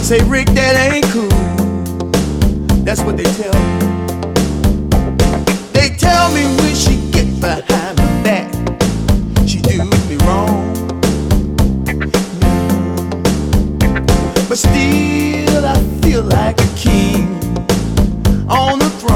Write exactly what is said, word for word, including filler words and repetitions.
Say, Rick, that ain't cool. That's what they tell me. They tell me when she get behind my back, she do me wrong. But still I feel like a king on the throne.